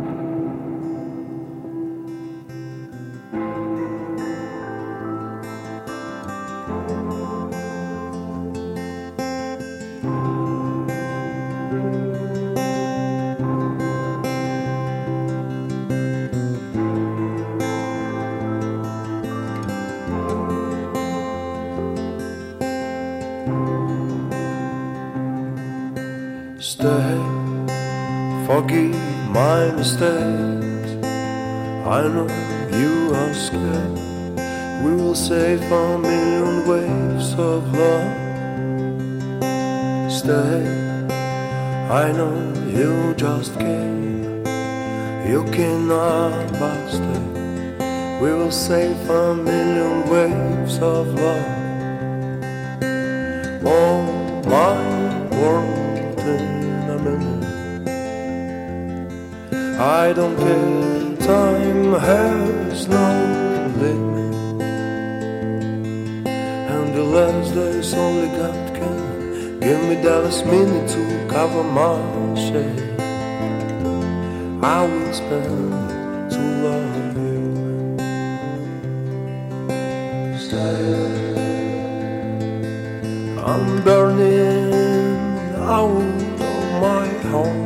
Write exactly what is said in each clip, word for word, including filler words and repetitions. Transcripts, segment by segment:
Stay, forgive my mistakes. I know you are scared. We will save a million waves of love. Stay, I know you just came. You cannot but stay. We will save a million waves of love. Oh, my world. I don't care, time has no limit, and the last days only God can give me the last minute to cover my shame. I will spend to love you. Stay, I'm burning out of my home.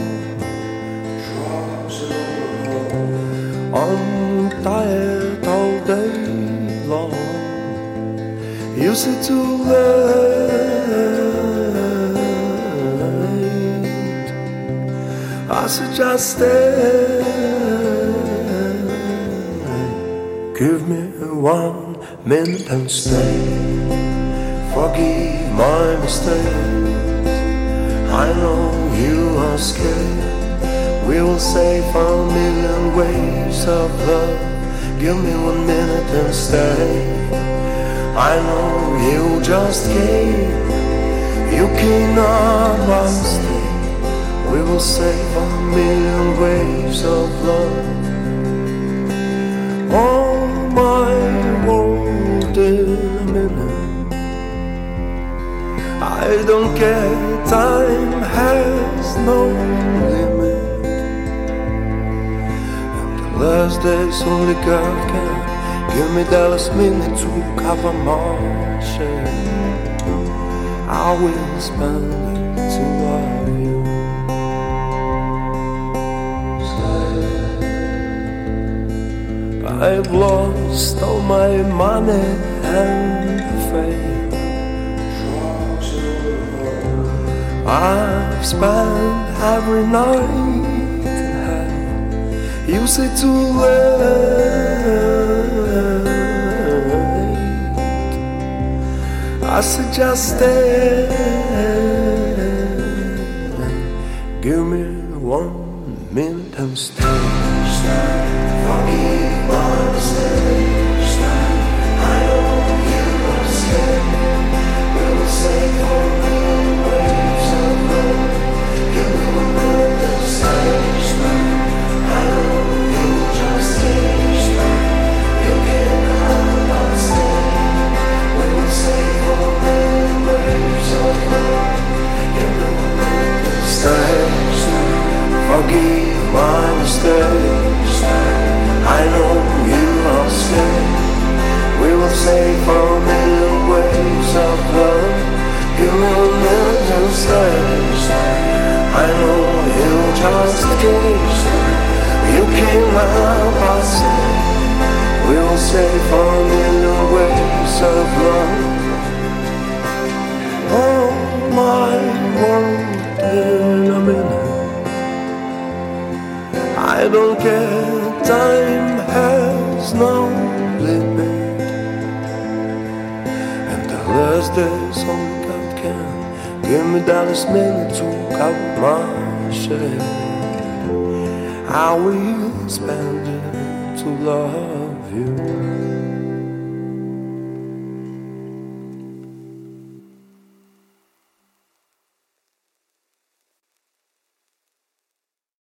I'm tired all day long. You say too late. I suggest stay. Give me one minute and stay. Forgive my mistakes. I know you are scared. We will save a million waves of love. Give me one minute and stay. I know you just came. You cannot but stay. We will save a million waves of love. Oh, my world in a minute. I don't care, time has no limit. Last days only God can give me the last minute to cover my shame. I will spend it to love you. I've lost all my money and fame. I've spent every night. You say too late. I suggest stay. Give me one minute and stay. Forgive my mistakes. I know you are scared. We will save all million waves of love. Give me one minute and stay. I know you just came. You cannot stay. We will save all million waves of love. Give me one minute and stay. Forgive my mistakes. I know you are scared. We will save a million waves of love. Give me a minute and stay. I know you just came. You came out but stay. We will save a million waves of love. Oh, my world in a minute. I don't care, time has no limit. And the last days only God can give me the last minute to cover my shame. I will spend it to love you.